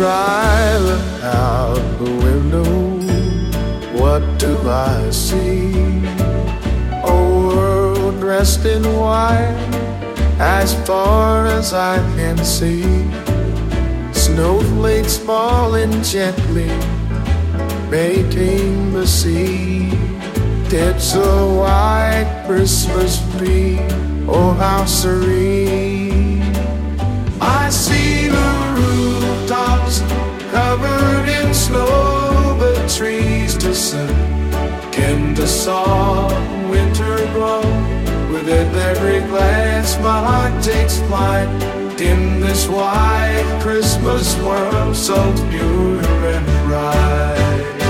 Driving out the window, what do I see? A world dressed in white, as far as I can see. Snowflakes falling gently, making the sea. It's a white Christmas tree, oh how serene. I see the rooftops covered in snow, the trees descend into soft winter glow. Within every glance my heart takes flight in this white Christmas world so pure and bright.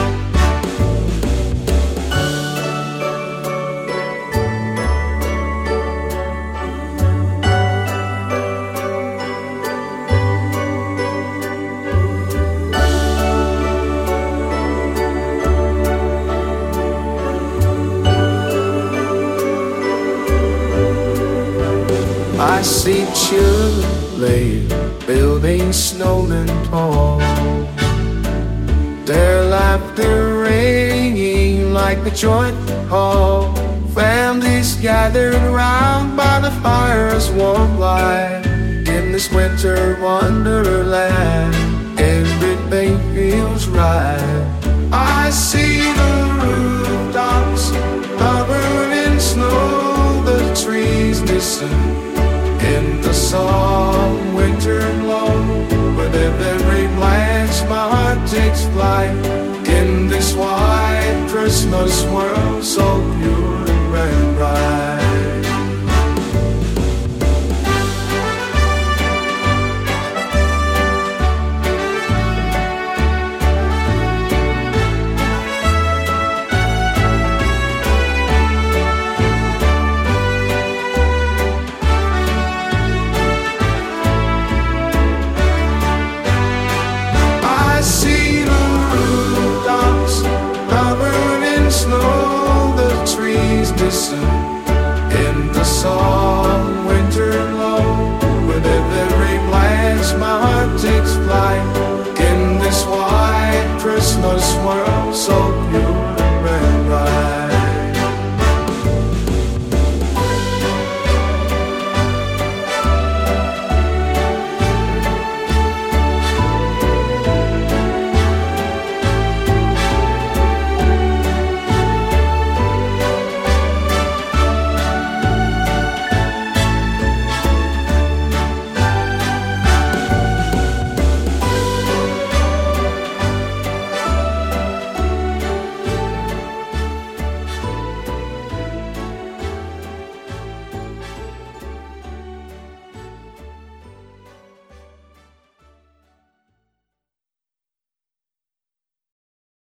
I see children building snowmen tall, their laughter ringing like a joyful hall. Families gathered round by the fire's warm light. In this winter wonderland, everything feels right. I see the rooftops covered in snow, the trees descend in the soft winter glow. Within every glance my heart takes flight in this white Christmas world so pure and bright.